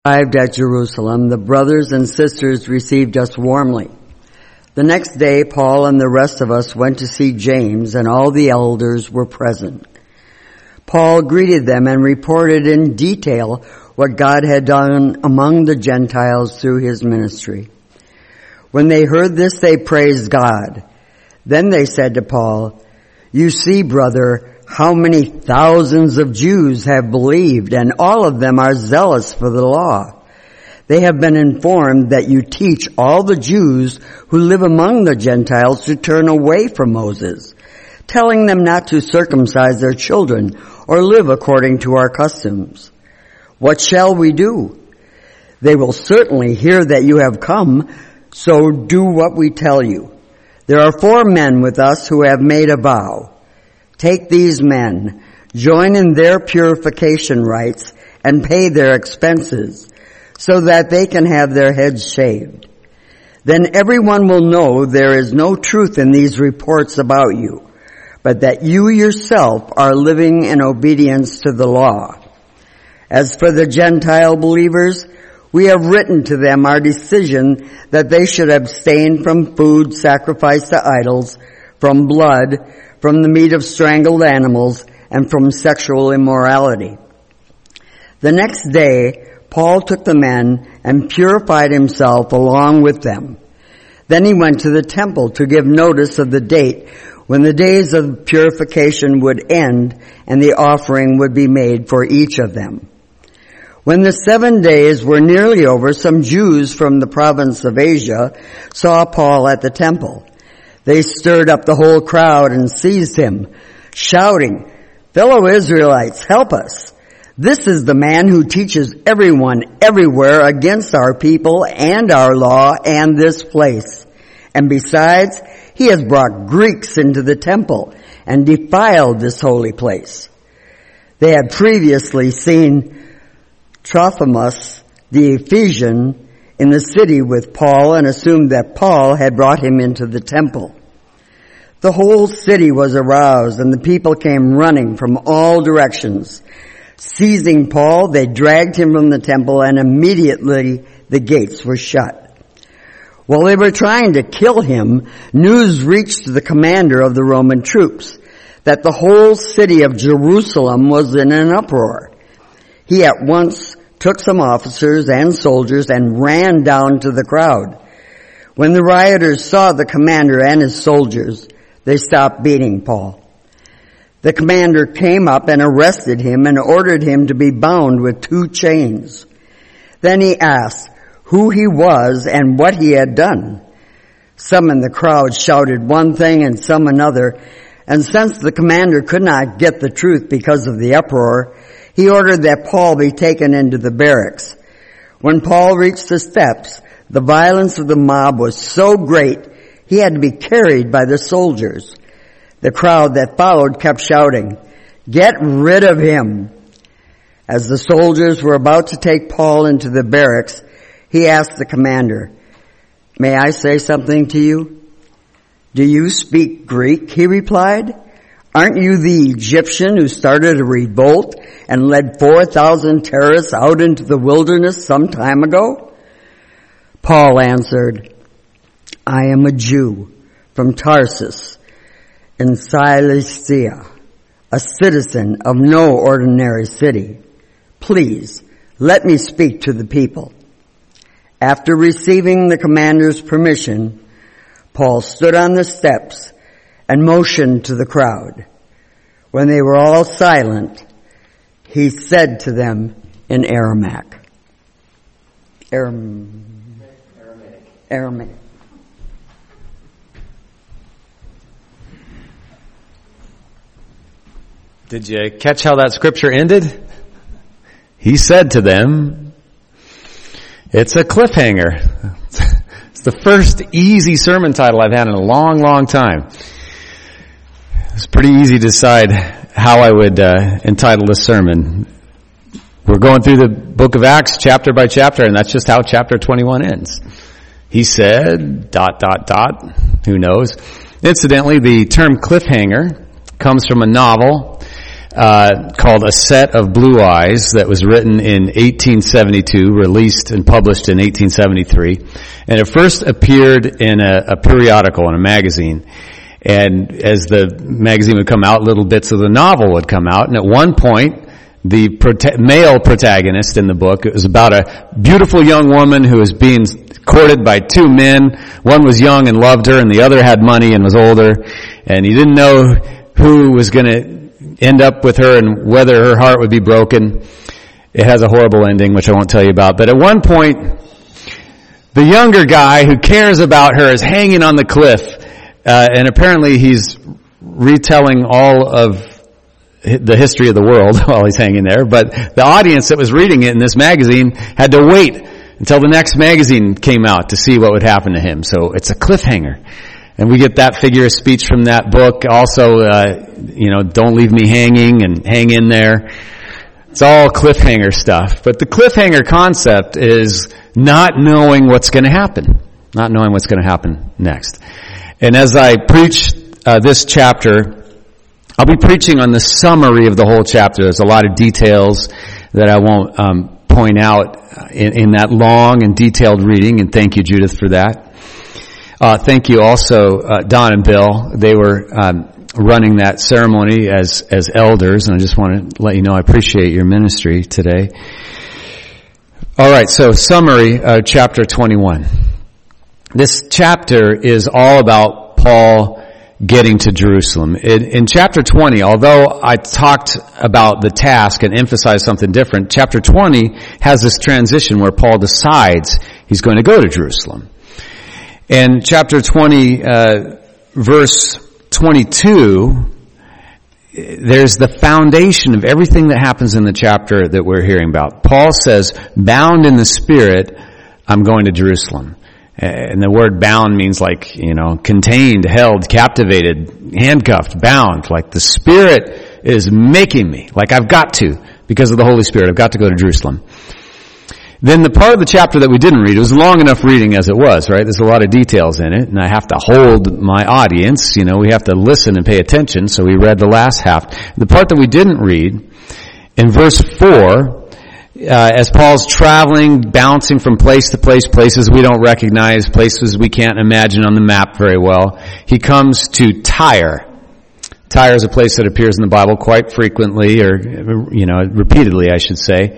Arrived at Jerusalem, the brothers and sisters received us warmly. The next day, Paul and the rest of us went to see James, and all the elders were present. Paul greeted them and reported in detail what God had done among the Gentiles through his ministry. When they heard this, they praised God. Then they said to Paul, "You see, brother, how many thousands of Jews have believed, and all of them are zealous for the law. They have been informed that you teach all the Jews who live among the Gentiles to turn away from Moses, telling them not to circumcise their children or live according to our customs. What shall we do? They will certainly hear that you have come, so do what we tell you. There are 4 men with us who have made a vow. Take these men, join in their purification rites, and pay their expenses, so that they can have their heads shaved. Then everyone will know there is no truth in these reports about you, but that you yourself are living in obedience to the law. As for the Gentile believers, we have written to them our decision that they should abstain from food sacrificed to idols, from blood, from the meat of strangled animals, and from sexual immorality." The next day, Paul took the men and purified himself along with them. Then he went to the temple to give notice of the date when the days of purification would end and the offering would be made for each of them. When the 7 days were nearly over, some Jews from the province of Asia saw Paul at the temple. They stirred up the whole crowd and seized him, shouting, "Fellow Israelites, help us! This is the man who teaches everyone everywhere against our people and our law and this place. And besides, he has brought Greeks into the temple and defiled this holy place." They had previously seen Trophimus, the Ephesian, in the city with Paul and assumed that Paul had brought him into the temple. The whole city was aroused and the people came running from all directions. Seizing Paul, they dragged him from the temple and immediately the gates were shut. While they were trying to kill him, news reached the commander of the Roman troops that the whole city of Jerusalem was in an uproar. He at once took some officers and soldiers and ran down to the crowd. When the rioters saw the commander and his soldiers, they stopped beating Paul. The commander came up and arrested him and ordered him to be bound with 2 chains. Then he asked who he was and what he had done. Some in the crowd shouted one thing and some another, and since the commander could not get the truth because of the uproar, he ordered that Paul be taken into the barracks. When Paul reached the steps, the violence of the mob was so great he had to be carried by the soldiers. The crowd that followed kept shouting, "Get rid of him!" As the soldiers were about to take Paul into the barracks, he asked the commander, "May I say something to you?" "Do you speak Greek?" he replied. "Aren't you the Egyptian who started a revolt and led 4,000 terrorists out into the wilderness some time ago?" Paul answered, "I am a Jew from Tarsus in Cilicia, a citizen of no ordinary city. Please, let me speak to the people." After receiving the commander's permission, Paul stood on the steps and motioned to the crowd. When they were all silent, he said to them in Aramaic. Did you catch how that scripture ended? He said to them, it's a cliffhanger. It's the first easy sermon title I've had in a long, long time. It's pretty easy to decide how I would entitle this sermon. We're going through the book of Acts chapter by chapter, and that's just how chapter 21 ends. He said, ... Who knows? Incidentally, the term cliffhanger comes from a novel called A Set of Blue Eyes that was written in 1872, released and published in 1873. And it first appeared in a periodical, in a magazine. And as the magazine would come out, little bits of the novel would come out. And at one point, the male protagonist in the book, it was about a beautiful young woman who was being courted by two men. One was young and loved her, and the other had money and was older. And he didn't know who was going to end up with her and whether her heart would be broken. It has a horrible ending, which I won't tell you about. But at one point, the younger guy who cares about her is hanging on the cliff. And apparently he's retelling all of the history of the world while he's hanging there. But the audience that was reading it in this magazine had to wait until the next magazine came out to see what would happen to him. So it's a cliffhanger. And we get that figure of speech from that book. Also, don't leave me hanging and hang in there. It's all cliffhanger stuff. But the cliffhanger concept is not knowing what's going to happen. Not knowing what's going to happen next. And as I preach this chapter, I'll be preaching on the summary of the whole chapter. There's a lot of details that I won't point out in that long and detailed reading. And thank you, Judith, for that. Thank you also, Don and Bill. They were running that ceremony as elders, and I just want to let you know I appreciate your ministry today. All right, so summary of chapter 21. This chapter is all about Paul getting to Jerusalem. In chapter 20, although I talked about the task and emphasized something different, chapter 20 has this transition where Paul decides he's going to go to Jerusalem. And chapter 20, verse 22, there's the foundation of everything that happens in the chapter that we're hearing about. Paul says, bound in the Spirit, I'm going to Jerusalem. And the word bound means like, contained, held, captivated, handcuffed, bound. Like the Spirit is making me. Like I've got to, because of the Holy Spirit, I've got to go to Jerusalem. Then the part of the chapter that we didn't read, it was long enough reading as it was, right? There's a lot of details in it, and I have to hold my audience. We have to listen and pay attention, so we read the last half. The part that we didn't read, in verse 4, as Paul's traveling, bouncing from place to place, places we don't recognize, places we can't imagine on the map very well, he comes to Tyre. Tyre is a place that appears in the Bible quite frequently, or, repeatedly, I should say.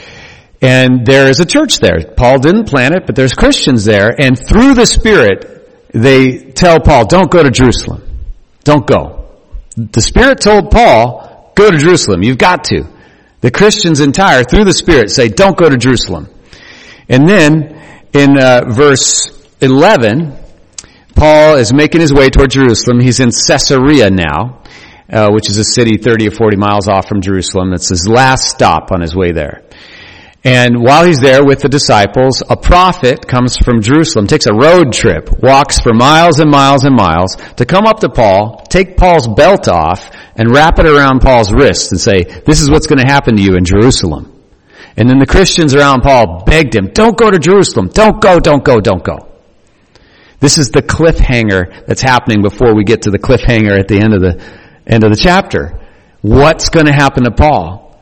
And there is a church there. Paul didn't plant it, but there's Christians there. And through the Spirit, they tell Paul, don't go to Jerusalem. Don't go. The Spirit told Paul, go to Jerusalem. You've got to. The Christians in Tyre, through the Spirit, say, don't go to Jerusalem. And then, in verse 11, Paul is making his way toward Jerusalem. He's in Caesarea now, which is a city 30 or 40 miles off from Jerusalem. It's his last stop on his way there. And while he's there with the disciples, a prophet comes from Jerusalem, takes a road trip, walks for miles and miles and miles to come up to Paul, take Paul's belt off, and wrap it around Paul's wrist and say, this is what's going to happen to you in Jerusalem. And then the Christians around Paul begged him, don't go to Jerusalem. Don't go, don't go, don't go. This is the cliffhanger that's happening before we get to the cliffhanger at the end of the chapter. What's going to happen to Paul?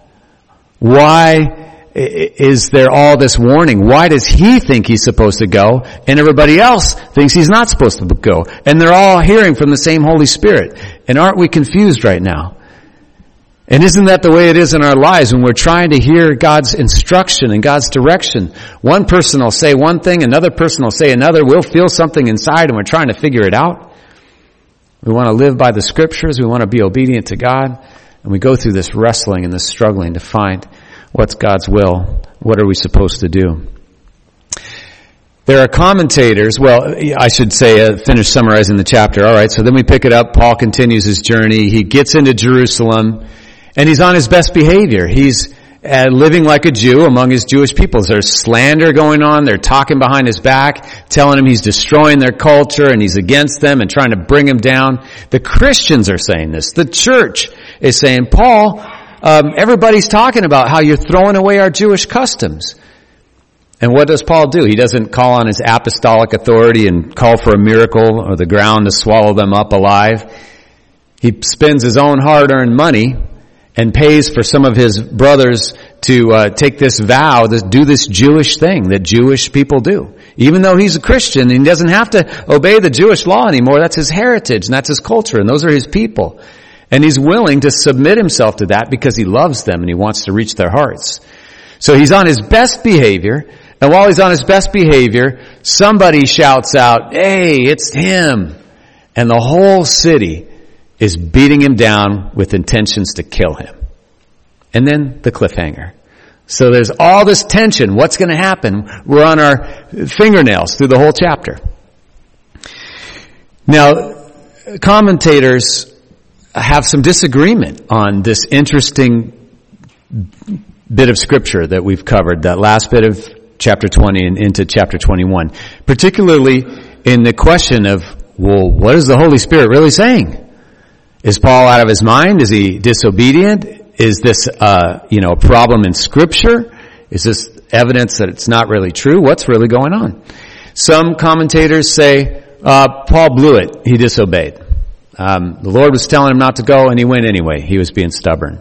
Why is there all this warning? Why does he think he's supposed to go and everybody else thinks he's not supposed to go? And they're all hearing from the same Holy Spirit. And aren't we confused right now? And isn't that the way it is in our lives when we're trying to hear God's instruction and God's direction? One person will say one thing, another person will say another. We'll feel something inside and we're trying to figure it out. We want to live by the Scriptures. We want to be obedient to God. And we go through this wrestling and this struggling to find what's God's will? What are we supposed to do? There are commentators, I should say, finish summarizing the chapter. All right, so then we pick it up. Paul continues his journey. He gets into Jerusalem, and he's on his best behavior. He's living like a Jew among his Jewish people. There's slander going on. They're talking behind his back, telling him he's destroying their culture, and he's against them and trying to bring him down. The Christians are saying this. The church is saying, Paul, everybody's talking about how you're throwing away our Jewish customs. And what does Paul do? He doesn't call on his apostolic authority and call for a miracle or the ground to swallow them up alive. He spends his own hard-earned money and pays for some of his brothers to take this vow, to do this Jewish thing that Jewish people do. Even though he's a Christian, he doesn't have to obey the Jewish law anymore. That's his heritage, and that's his culture, and those are his people. And he's willing to submit himself to that because he loves them and he wants to reach their hearts. So he's on his best behavior, and while he's on his best behavior, somebody shouts out, "Hey, it's him!" And the whole city is beating him down with intentions to kill him. And then the cliffhanger. So there's all this tension. What's going to happen? We're on our fingernails through the whole chapter. Now, commentators have some disagreement on this interesting bit of scripture that we've covered, that last bit of chapter 20 and into chapter 21, particularly in the question of, well, what is the Holy Spirit really saying? Is Paul out of his mind? Is he disobedient? Is this, a problem in Scripture? Is this evidence that it's not really true? What's really going on? Some commentators say, Paul blew it. He disobeyed. The Lord was telling him not to go, and he went anyway. He was being stubborn.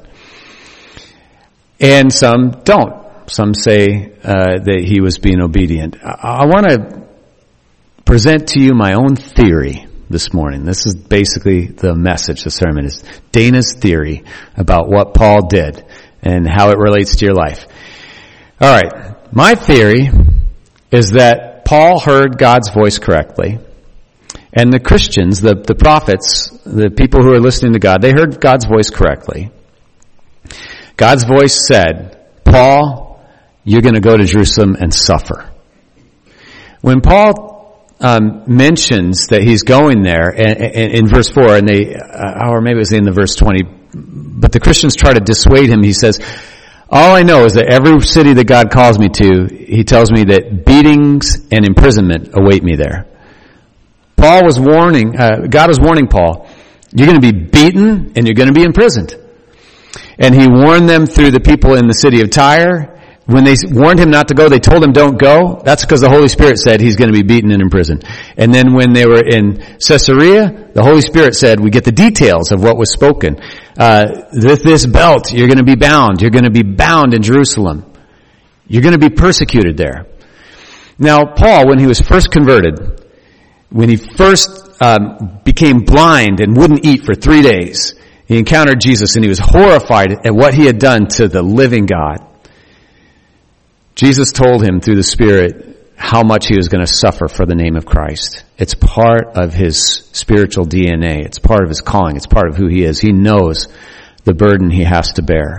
And some don't. Some say that he was being obedient. I want to present to you my own theory this morning. This is basically the message, the sermon is Dana's theory about what Paul did and how it relates to your life. All right. My theory is that Paul heard God's voice correctly, and the Christians, the prophets, the people who are listening to God, they heard God's voice correctly. God's voice said, "Paul, you're going to go to Jerusalem and suffer." When Paul mentions that he's going there in verse 4, and or maybe it was in the verse 20, but the Christians try to dissuade him. He says, "All I know is that every city that God calls me to, he tells me that beatings and imprisonment await me there." God was warning Paul, you're going to be beaten and you're going to be imprisoned. And he warned them through the people in the city of Tyre. When they warned him not to go, they told him don't go. That's because the Holy Spirit said he's going to be beaten and imprisoned. And then when they were in Caesarea, the Holy Spirit said, we get the details of what was spoken. With this belt, you're going to be bound. You're going to be bound in Jerusalem. You're going to be persecuted there. Now, Paul, when he was first converted, when he first became blind and wouldn't eat for 3 days, he encountered Jesus and he was horrified at what he had done to the living God. Jesus told him through the Spirit how much he was going to suffer for the name of Christ. It's part of his spiritual DNA. It's part of his calling. It's part of who he is. He knows the burden he has to bear.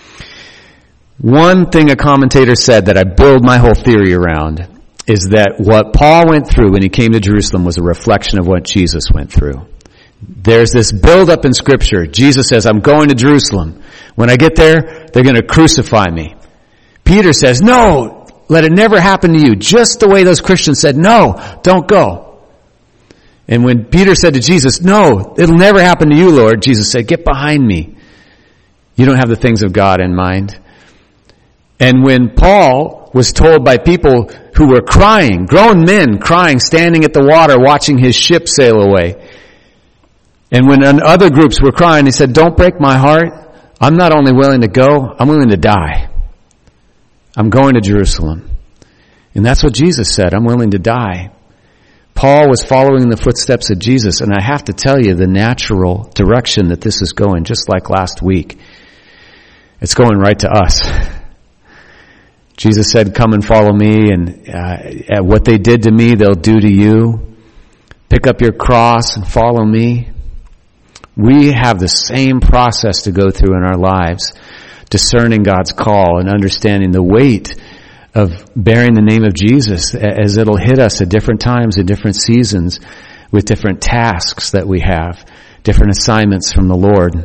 One thing a commentator said that I build my whole theory around is that what Paul went through when he came to Jerusalem was a reflection of what Jesus went through. There's this build-up in Scripture. Jesus says, I'm going to Jerusalem. When I get there, they're going to crucify me. Peter says, no, let it never happen to you. Just the way those Christians said, no, don't go. And when Peter said to Jesus, no, it'll never happen to you, Lord, Jesus said, get behind me. You don't have the things of God in mind. And when Paul was told by people who were crying, grown men crying, standing at the water, watching his ship sail away. And when other groups were crying, he said, don't break my heart. I'm not only willing to go, I'm willing to die. I'm going to Jerusalem. And that's what Jesus said, I'm willing to die. Paul was following the footsteps of Jesus, and I have to tell you the natural direction that this is going, just like last week. It's going right to us. Jesus said, come and follow me, and what they did to me, they'll do to you. Pick up your cross and follow me. We have the same process to go through in our lives, discerning God's call and understanding the weight of bearing the name of Jesus as it'll hit us at different times, at different seasons, with different tasks that we have, different assignments from the Lord.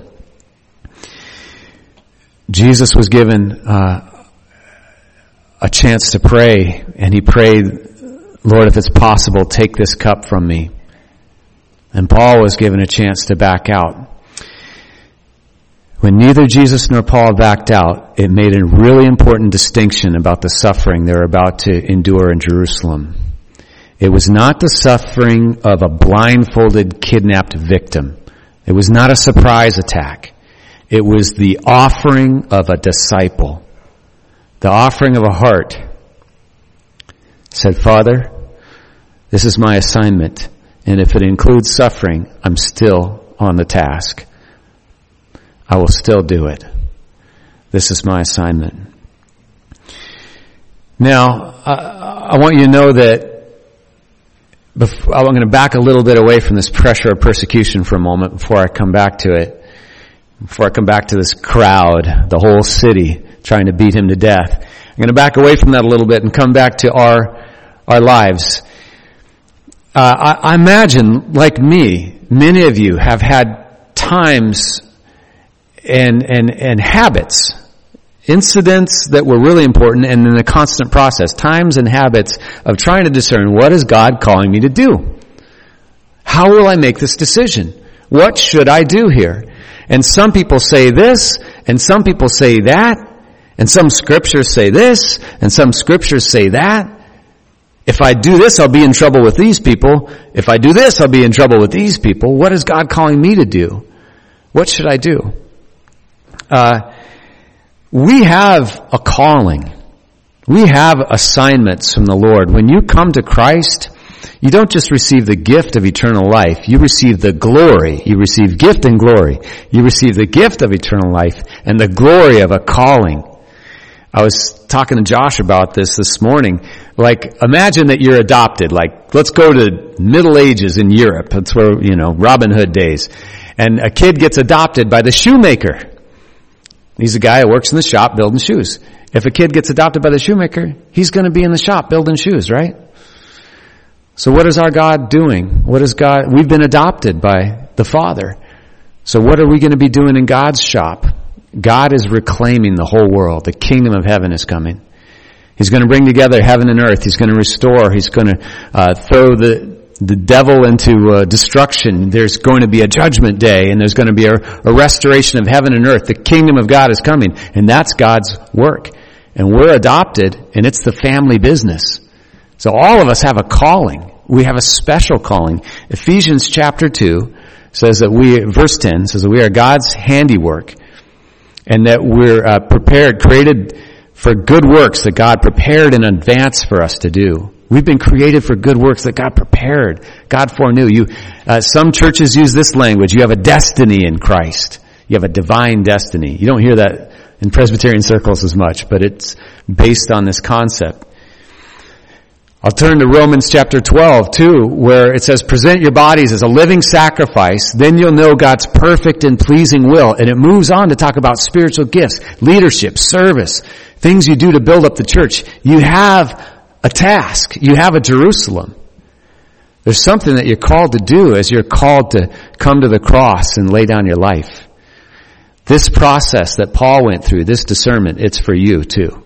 Jesus was given a chance to pray, and he prayed, Lord, if it's possible, take this cup from me. And Paul was given a chance to back out. When neither Jesus nor Paul backed out, it made a really important distinction about the suffering they're about to endure in Jerusalem. It was not the suffering of a blindfolded, kidnapped victim. It was not a surprise attack. It was the offering of a disciple, the offering of a heart. Said, Father, this is my assignment, and if it includes suffering, I'm still on the task. I will still do it. This is my assignment. Now, I want you to know that I'm going to back a little bit away from this pressure of persecution for a moment before I come back to it. Before I come back to this crowd, the whole city trying to beat him to death. I'm going to back away from that a little bit and come back to our lives. I imagine, like me, many of you have had times and habits, incidents that were really important, and then the constant process, times and habits of trying to discern, what is God calling me to do? How will I make this decision? What should I do here? And some people say this, and some people say that, and some scriptures say this, and some scriptures say that. If I do this, I'll be in trouble with these people. If I do this, I'll be in trouble with these people. What is God calling me to do? What should I do? We have a calling. We have assignments from the Lord. When you come to Christ, you don't just receive the gift of eternal life. You receive the glory. You receive gift and glory. You receive the gift of eternal life and the glory of a calling. I was talking to Josh about this morning. Like, imagine that you're adopted. Like, let's go to Middle Ages in Europe. That's where, Robin Hood days. And a kid gets adopted by the shoemaker. He's a guy who works in the shop building shoes. If a kid gets adopted by the shoemaker, he's going to be in the shop building shoes, right? So what is our God doing? We've been adopted by the Father. So what are we going to be doing in God's shop? God is reclaiming the whole world. The kingdom of heaven is coming. He's going to bring together heaven and earth. He's going to restore. He's going to throw the devil into destruction. There's going to be a judgment day, and there's going to be a restoration of heaven and earth. The kingdom of God is coming, and that's God's work. And we're adopted, and it's the family business. So all of us have a calling. We have a special calling. Ephesians chapter 2 says that verse 10 says that we are God's handiwork, and that we're prepared, created for good works that God prepared in advance for us to do. We've been created for good works that God prepared, God foreknew. Some churches use this language. You have a destiny in Christ. You have a divine destiny. You don't hear that in Presbyterian circles as much, but it's based on this concept. I'll turn to Romans chapter 12 too, where it says, present your bodies as a living sacrifice, then you'll know God's perfect and pleasing will. And it moves on to talk about spiritual gifts, leadership, service, things you do to build up the church. You have a task. You have a Jerusalem. There's something that you're called to do as you're called to come to the cross and lay down your life. This process that Paul went through, this discernment, it's for you too.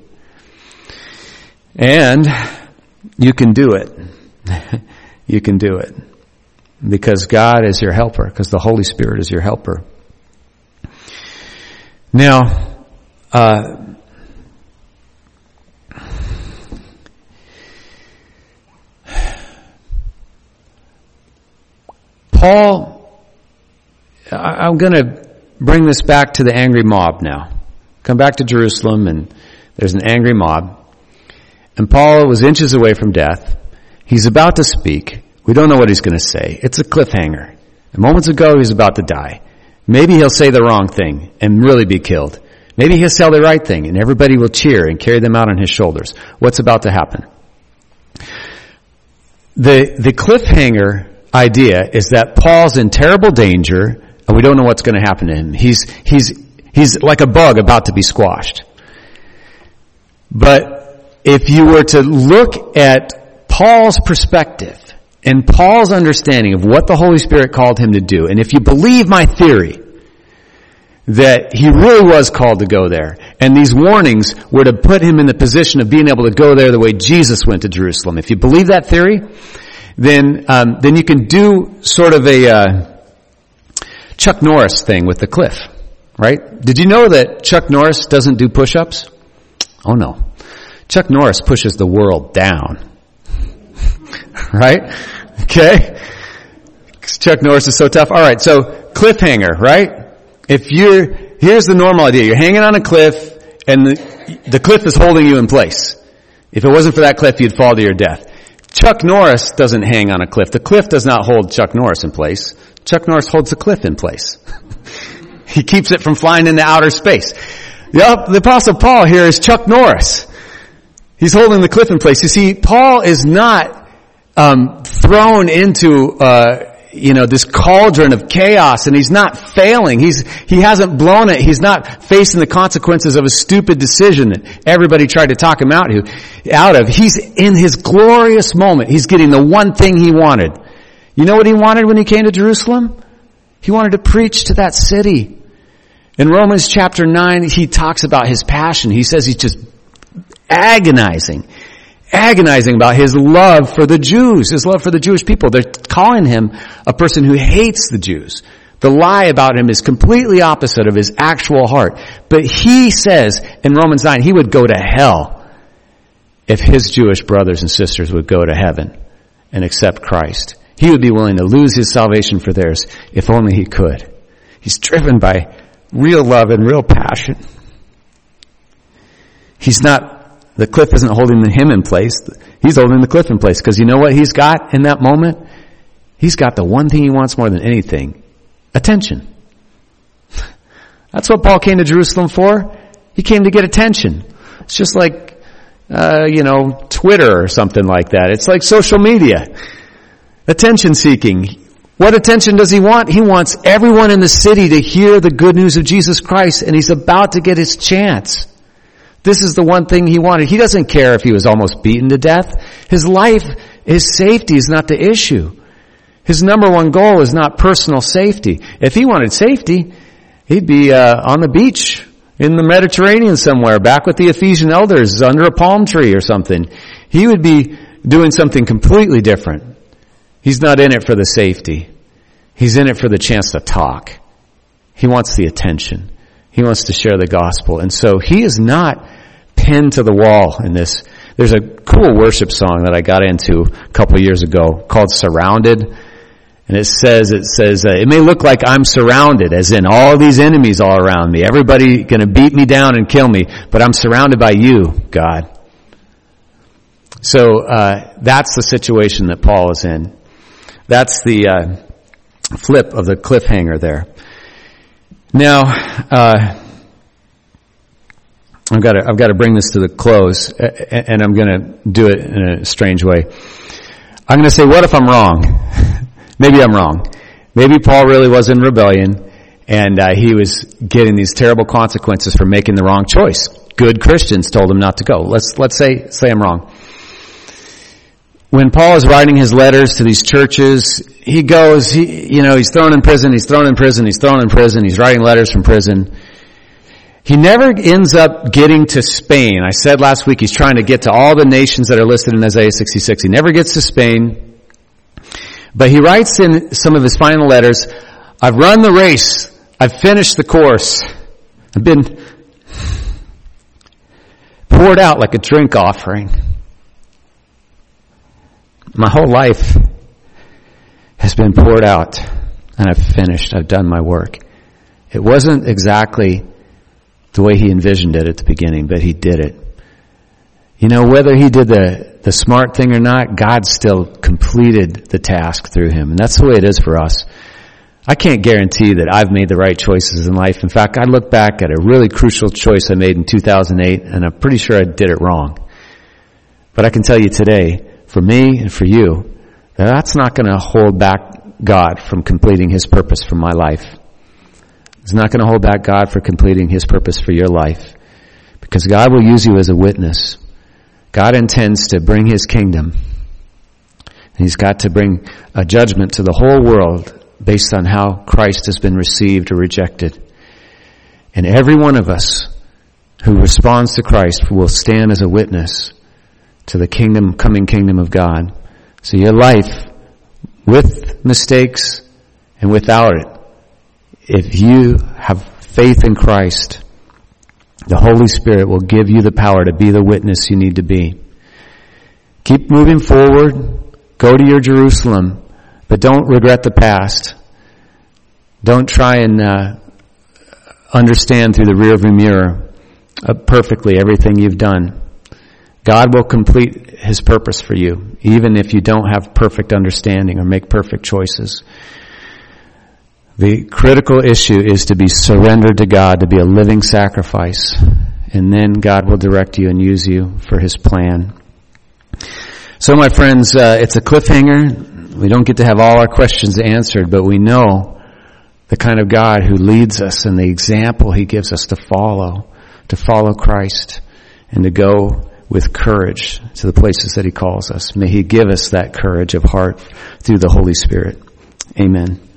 And you can do it. You can do it. Because God is your helper. Because the Holy Spirit is your helper. Now, Paul, I'm going to bring this back to the angry mob now. Come back to Jerusalem, and there's an angry mob. And Paul was inches away from death. He's about to speak. We don't know what he's going to say. It's a cliffhanger. And moments ago, he's about to die. Maybe he'll say the wrong thing and really be killed. Maybe he'll say the right thing, and everybody will cheer and carry them out on his shoulders. What's about to happen? The cliffhanger idea is that Paul's in terrible danger, and we don't know what's going to happen to him. He's like a bug about to be squashed. But if you were to look at Paul's perspective and Paul's understanding of what the Holy Spirit called him to do, and if you believe my theory that he really was called to go there, and these warnings were to put him in the position of being able to go there the way Jesus went to Jerusalem, if you believe that theory, then you can do sort of a Chuck Norris thing with the cliff, right? Did you know that Chuck Norris doesn't do push-ups? Oh no. Chuck Norris pushes the world down. Right? Okay? Chuck Norris is so tough. Alright, so cliffhanger, right? If here's the normal idea. You're hanging on a cliff, and the cliff is holding you in place. If it wasn't for that cliff, you'd fall to your death. Chuck Norris doesn't hang on a cliff. The cliff does not hold Chuck Norris in place. Chuck Norris holds the cliff in place. He keeps it from flying into outer space. The Apostle Paul here is Chuck Norris. He's holding the cliff in place. You see, Paul is not thrown into this cauldron of chaos, and he's not failing. He hasn't blown it. He's not facing the consequences of a stupid decision that everybody tried to talk him out of. He's in his glorious moment. He's getting the one thing he wanted. You know what he wanted when he came to Jerusalem? He wanted to preach to that city. In Romans chapter 9, he talks about his passion. He says he's just agonizing about his love for the Jews, his love for the Jewish people. They're calling him a person who hates the Jews. The lie about him is completely opposite of his actual heart. But he says in Romans 9, he would go to hell if his Jewish brothers and sisters would go to heaven and accept Christ. He would be willing to lose his salvation for theirs if only he could. He's driven by real love and real passion. The cliff isn't holding him in place. He's holding the cliff in place because you know what he's got in that moment? He's got the one thing he wants more than anything. Attention. That's what Paul came to Jerusalem for. He came to get attention. It's just like, Twitter or something like that. It's like social media. Attention seeking. What attention does he want? He wants everyone in the city to hear the good news of Jesus Christ, and he's about to get his chance. This is the one thing he wanted. He doesn't care if he was almost beaten to death. His life, his safety is not the issue. His number one goal is not personal safety. If he wanted safety, he'd be on the beach in the Mediterranean somewhere, back with the Ephesian elders under a palm tree or something. He would be doing something completely different. He's not in it for the safety. He's in it for the chance to talk. He wants the attention. He wants to share the gospel. And so he is not pinned to the wall in this. There's a cool worship song that I got into a couple of years ago called Surrounded. And it says, it may look like I'm surrounded, as in all these enemies all around me. Everybody gonna beat me down and kill me, but I'm surrounded by you, God. So, that's the situation that Paul is in. That's the flip of the cliffhanger there. Now, I've got to bring this to the close, and I'm going to do it in a strange way. I'm going to say, what if I'm wrong? Maybe I'm wrong. Maybe Paul really was in rebellion, and he was getting these terrible consequences for making the wrong choice. Good Christians told him not to go. Let's say I'm wrong. When Paul is writing his letters to these churches, he goes, he's thrown in prison, he's writing letters from prison. He never ends up getting to Spain. I said last week he's trying to get to all the nations that are listed in Isaiah 66. He never gets to Spain. But he writes in some of his final letters, I've run the race, I've finished the course, I've been poured out like a drink offering. My whole life has been poured out, and I've finished. I've done my work. It wasn't exactly the way he envisioned it at the beginning, but he did it. Whether he did the smart thing or not, God still completed the task through him. And that's the way it is for us. I can't guarantee that I've made the right choices in life. In fact, I look back at a really crucial choice I made in 2008, and I'm pretty sure I did it wrong. But I can tell you today, for me and for you, that's not going to hold back God from completing his purpose for my life. It's not going to hold back God for completing his purpose for your life. Because God will use you as a witness. God intends to bring his kingdom. And he's got to bring a judgment to the whole world based on how Christ has been received or rejected. And every one of us who responds to Christ will stand as a witness to the coming kingdom of God. So your life, with mistakes and without it, if you have faith in Christ, the Holy Spirit will give you the power to be the witness you need to be. Keep moving forward. Go to your Jerusalem, but don't regret the past. Don't try and understand through the rearview mirror perfectly everything you've done. God will complete His purpose for you, even if you don't have perfect understanding or make perfect choices. The critical issue is to be surrendered to God, to be a living sacrifice, and then God will direct you and use you for His plan. So my friends, it's a cliffhanger. We don't get to have all our questions answered, but we know the kind of God who leads us and the example He gives us to follow Christ and to go with courage to the places that He calls us. May He give us that courage of heart through the Holy Spirit. Amen.